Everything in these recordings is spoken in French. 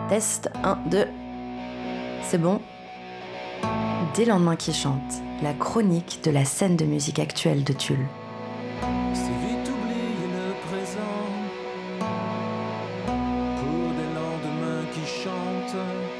Test 1, 2. C'est bon. Des lendemains qui chantent, la chronique de la scène de musique actuelle de Tulle. C'est vite oublier le présent pour des lendemains qui chantent.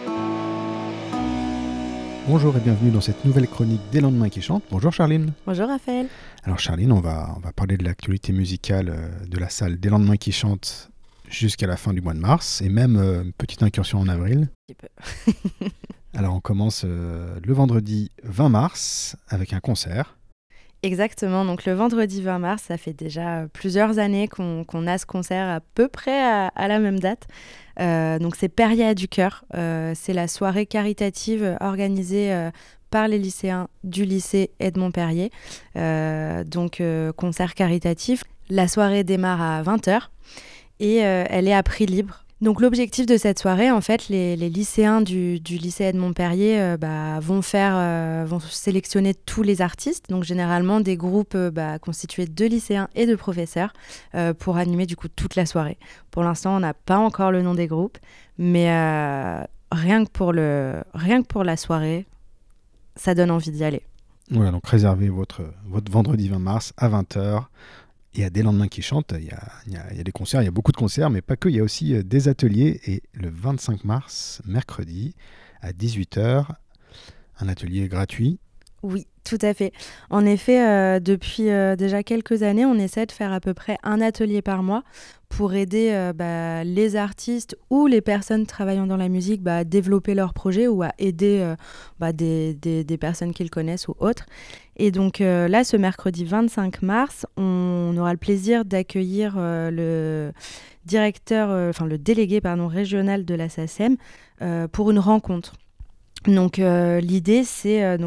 Bonjour et bienvenue dans cette nouvelle chronique des lendemains qui chantent. Bonjour Charline. Bonjour Raphaël. Alors Charline, on va parler de l'actualité musicale de la salle des lendemains qui chantent jusqu'à la fin du mois de mars et même une petite incursion en avril. Un petit peu. Alors on commence le vendredi 20 mars avec un concert. Exactement, donc le vendredi 20 mars, ça fait déjà plusieurs années qu'on a ce concert à peu près à la même date. Donc c'est Perrier du Cœur, c'est la soirée caritative organisée par les lycéens du lycée Edmond Perrier. Donc concert caritatif, la soirée démarre à 20h et elle est à prix libre. Donc l'objectif de cette soirée, en fait, les lycéens du lycée Edmond Perrier vont sélectionner tous les artistes, donc généralement des groupes constitués de lycéens et de professeurs pour animer du coup toute la soirée. Pour l'instant, on n'a pas encore le nom des groupes, mais rien que pour la soirée, ça donne envie d'y aller. Voilà, donc réservez votre vendredi 20 mars à 20h. Il y a des lendemains qui chantent, il y a des concerts, il y a beaucoup de concerts, mais pas que, il y a aussi des ateliers. Et le 25 mars, mercredi, à 18h, un atelier gratuit. Oui, tout à fait. En effet, depuis déjà quelques années, on essaie de faire à peu près un atelier par mois pour aider les artistes ou les personnes travaillant dans la musique à développer leurs projets ou à aider des personnes qu'ils connaissent ou autres. Et donc là, ce mercredi 25 mars, on aura le plaisir d'accueillir le délégué régional de la SACEM pour une rencontre. Donc l'idée, c'est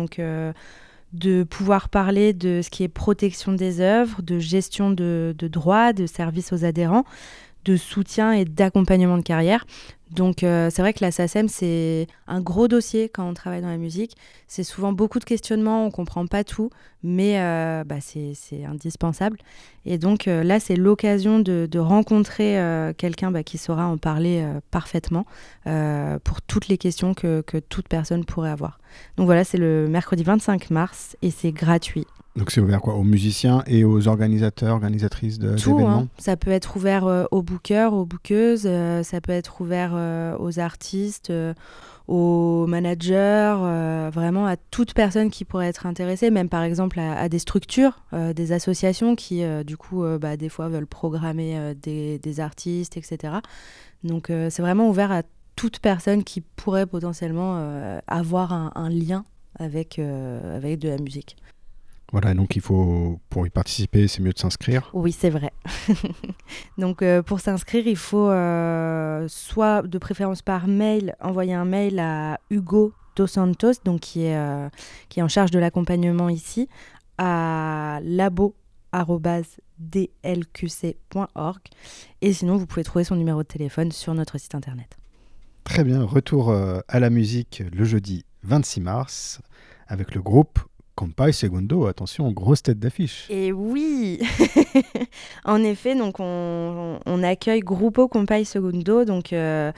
de pouvoir parler de ce qui est protection des œuvres, de gestion de droits, de services aux adhérents, de soutien et d'accompagnement de carrière. Donc c'est vrai que la SACEM, c'est un gros dossier quand on travaille dans la musique. C'est souvent beaucoup de questionnements, on ne comprend pas tout, mais c'est indispensable. Et donc là, c'est l'occasion de rencontrer quelqu'un qui saura en parler parfaitement pour toutes les questions que toute personne pourrait avoir. Donc voilà, c'est le mercredi 25 mars et c'est gratuit. Donc c'est ouvert aux musiciens et aux organisateurs, organisatrices d'événements. Ça peut être ouvert aux bookers, aux bookeuses, ça peut être ouvert aux artistes, aux managers, vraiment à toute personne qui pourrait être intéressée, même par exemple à des structures, des associations qui des fois veulent programmer des artistes, etc. Donc c'est vraiment ouvert à toute personne qui pourrait potentiellement avoir un lien avec de la musique. Voilà, donc pour y participer, c'est mieux de s'inscrire. Oui, c'est vrai. Donc pour s'inscrire, il faut soit de préférence par mail, envoyer un mail à Hugo Dos Santos, donc qui est en charge de l'accompagnement ici, à labo@dlqc.org. Et sinon, vous pouvez trouver son numéro de téléphone sur notre site internet. Très bien, retour à la musique le jeudi 26 mars avec le groupe Compay Segundo, attention, grosse tête d'affiche. Et oui. En effet, donc on accueille Grupo Compay Segundo, donc c'est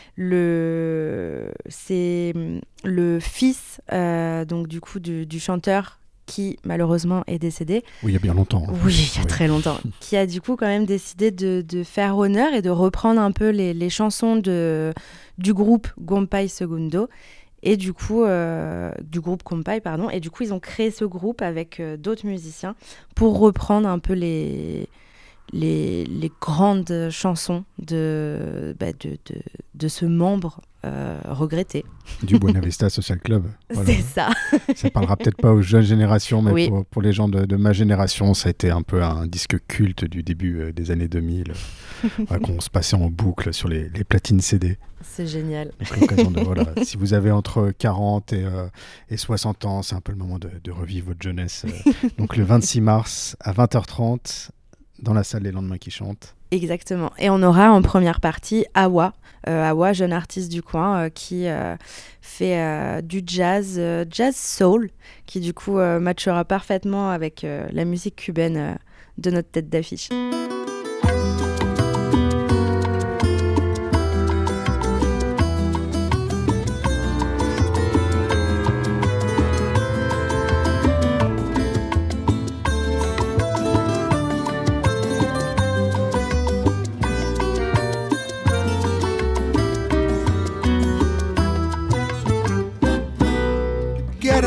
le fils donc du coup du chanteur qui malheureusement est décédé. Oui, il y a bien longtemps. Oui, il y a très longtemps. Qui a du coup quand même décidé de faire honneur et de reprendre un peu les chansons du groupe Compay Segundo. Et du coup, du groupe Compay, pardon. Et du coup, ils ont créé ce groupe avec d'autres musiciens pour reprendre un peu les grandes chansons de ce membre regretté. Du Buena Vista Social Club. Voilà. C'est ça. Ça parlera peut-être pas aux jeunes générations, mais oui. pour les gens de ma génération, ça a été un peu un disque culte du début des années 2000, qu'on se passait en boucle sur les platines CD. C'est génial. Donc, l'occasion si vous avez entre 40 et 60 ans, c'est un peu le moment de revivre votre jeunesse. Donc le 26 mars à 20h30, dans la salle Les Lendemains qui chantent. Exactement. Et on aura en première partie Awa, jeune artiste du coin qui fait du jazz soul, qui du coup matchera parfaitement avec la musique cubaine de notre tête d'affiche.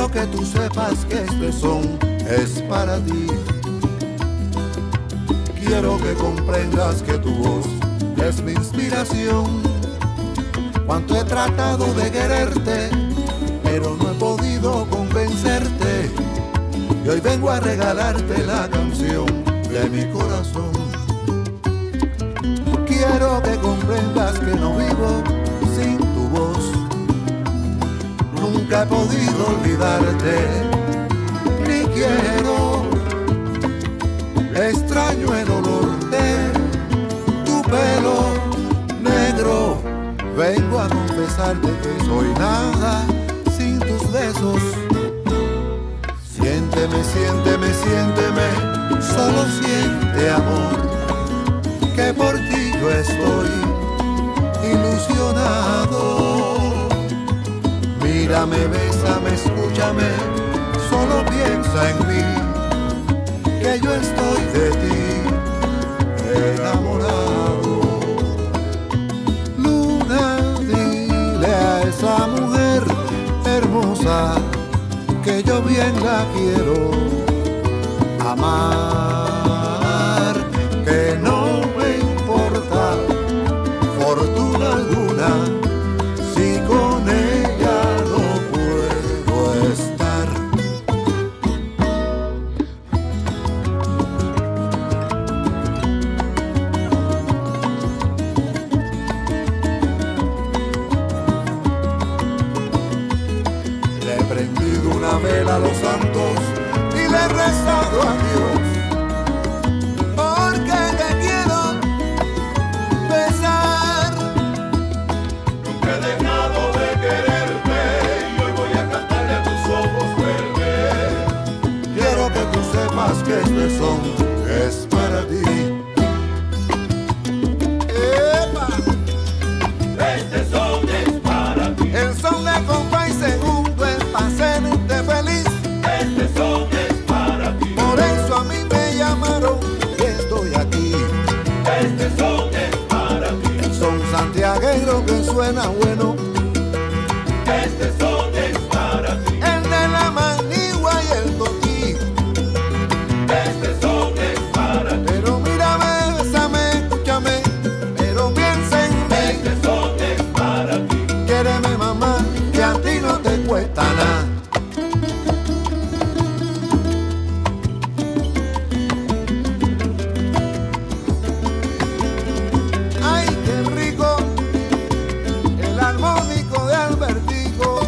Quiero que tú sepas que este son es para ti. Quiero que comprendas que tu voz es mi inspiración. Cuánto he tratado de quererte, pero no he podido convencerte. Y hoy vengo a regalarte la canción de mi corazón. Quiero que comprendas que no vivo sin tu voz. Nunca he podido olvidarte, ni quiero. Extraño el olor de tu pelo negro. Vengo a confesarte que soy nada sin tus besos. Siénteme, siénteme, siénteme, solo siente amor, que por ti yo estoy ilusionado. Mírame, bésame, escúchame, solo piensa en mí, que yo estoy de ti enamorado. Luna, dile a esa mujer hermosa que yo bien la quiero amar, que no me importa fortuna alguna si con ella no puedo estar. Le he prendido una vela a los santos y le he rezado a Dios, porque te quiero besar. Nunca he dejado de quererte y hoy voy a cantarle a tus ojos verdes. Quiero que tú sepas que este son es para ti. ¡Epa! Este son es para ti. El son de compás y segundo es para hacerte feliz. Este son es para ti. Por eso a mí me llamaron y estoy aquí. Este son es para ti. El son santiaguero que suena bueno. Este son es para ti. El de la manigua y el toquí. Este son es para ti. Pero mírame, bésame, escúchame, pero piensa en mí. Este son es para ti. Quéreme, mamá, que a ti no te cuesta nada. Ay, qué rico el armónico de Albertico.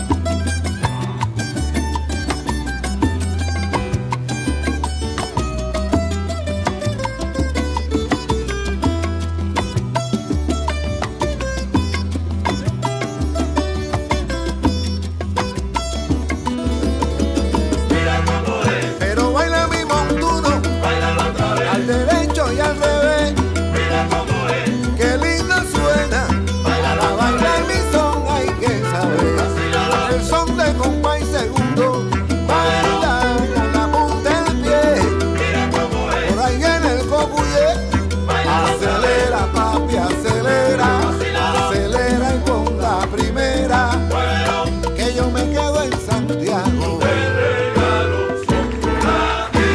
Mira cómo es, Pero baila mi montuno bailalo otra vez. al derecho y al revés. Mira cómo es, Qué lindo suena. Para bailar mi son hay que saber. El son de compás y segundo. Baila con la punta del pie. mira cómo es, Por ahí viene el cocuye. bailalo otra vez. Acelera, papi, acelera. Acelera y pon la primera. Bueno, Que yo me quedo en Santiago. el regalo son para ti.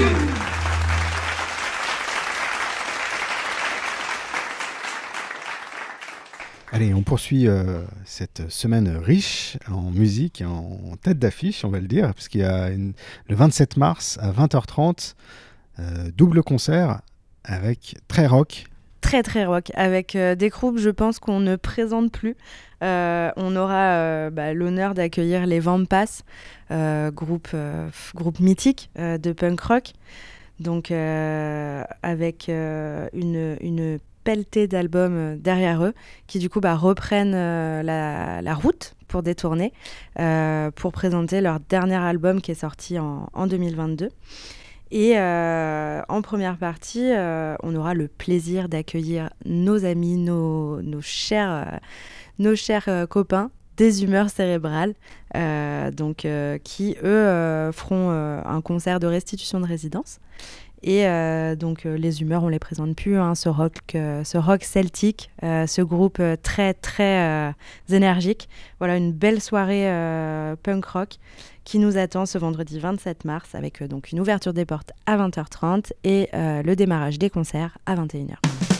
Allez, on poursuit cette semaine riche en musique, en tête d'affiche, on va le dire, parce qu'il y a le 27 mars à 20h30, double concert avec très rock. Très très rock, avec des groupes je pense qu'on ne présente plus. On aura l'honneur d'accueillir les Vampas, groupe mythique de punk rock, donc avec une pelletée d'albums derrière eux qui du coup reprennent la route pour détourner, pour présenter leur dernier album qui est sorti en 2022. Et en première partie, on aura le plaisir d'accueillir nos amis, nos chers copains des Humeurs Cérébrales, qui, eux, feront un concert de restitution de résidence. Et donc les humeurs, on les présente plus, hein, ce rock celtique, ce groupe très très énergique. Voilà, une belle soirée punk rock qui nous attend ce vendredi 27 mars avec donc une ouverture des portes à 20h30 et le démarrage des concerts à 21h.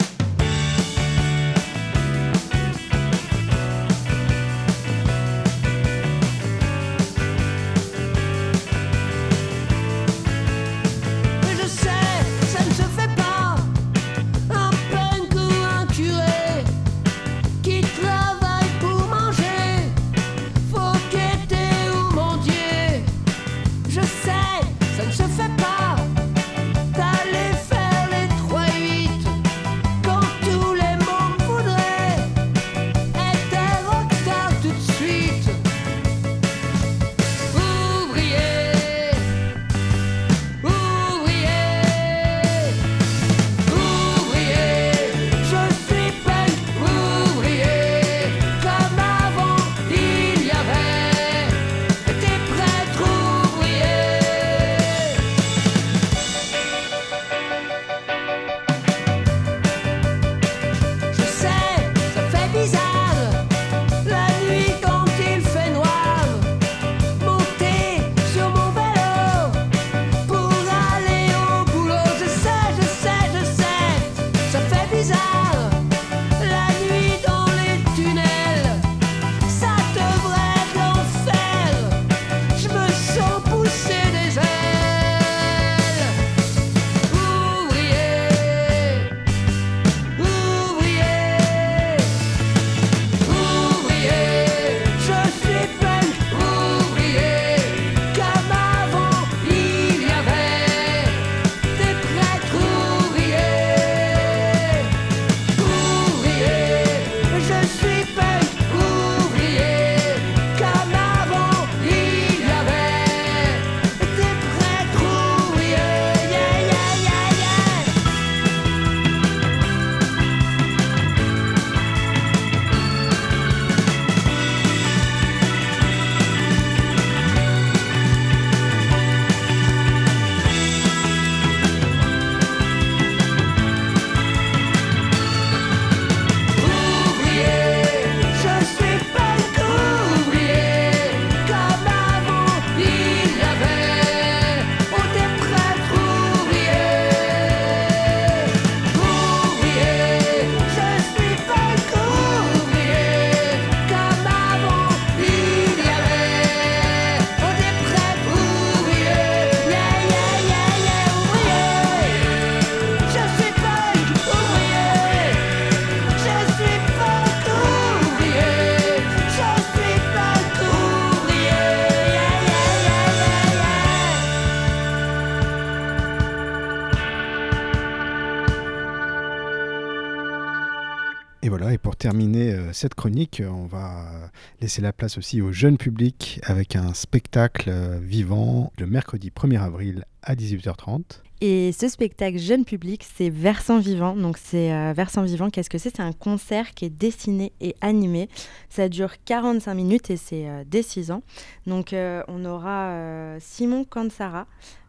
Et pour terminer cette chronique, on va laisser la place aussi au jeune public avec un spectacle vivant le mercredi 1er avril à 18h30. Et ce spectacle jeune public, c'est Versant Vivant. Donc c'est Versant Vivant, qu'est-ce que c'est ? C'est un concert qui est dessiné et animé. Ça dure 45 minutes et c'est dès 6 ans. Donc on aura Simon Kansara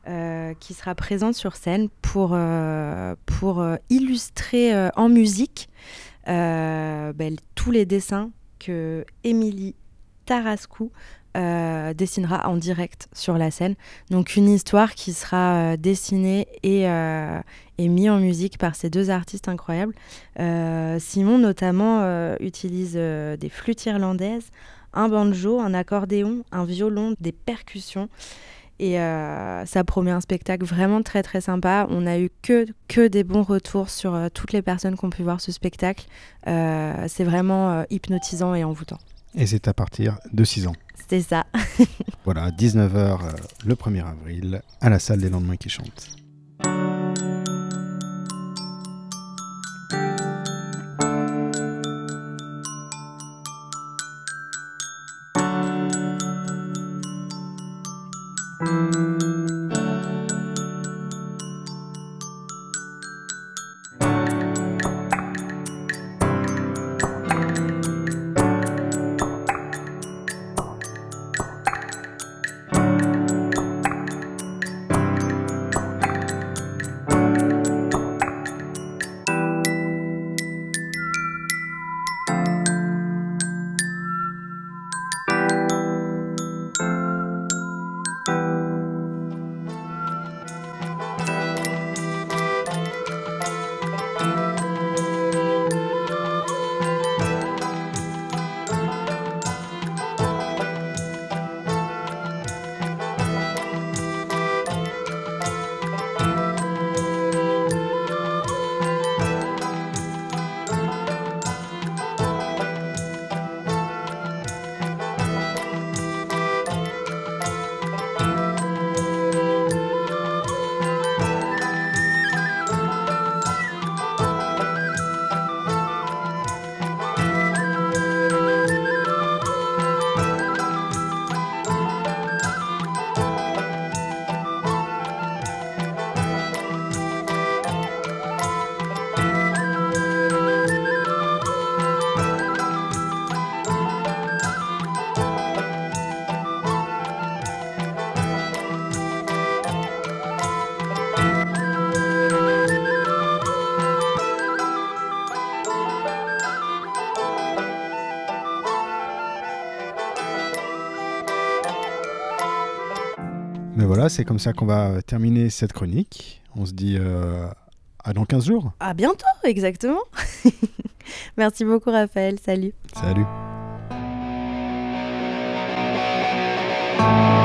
qui sera présente sur scène pour illustrer en musique tous les dessins que Émilie Tarascou dessinera en direct sur la scène. Donc une histoire qui sera dessinée et mise en musique par ces deux artistes incroyables. Simon notamment utilise des flûtes irlandaises, un banjo, un accordéon, un violon, des percussions. Et ça promet un spectacle vraiment très très sympa. On a eu que des bons retours sur toutes les personnes qui ont pu voir ce spectacle. C'est vraiment hypnotisant et envoûtant. Et c'est à partir de 6 ans. C'est ça. Voilà, 19h le 1er avril à la salle des Lendemains qui chantent. Mais voilà, c'est comme ça qu'on va terminer cette chronique. On se dit à dans 15 jours. À bientôt, exactement. Merci beaucoup, Raphaël. Salut. Salut.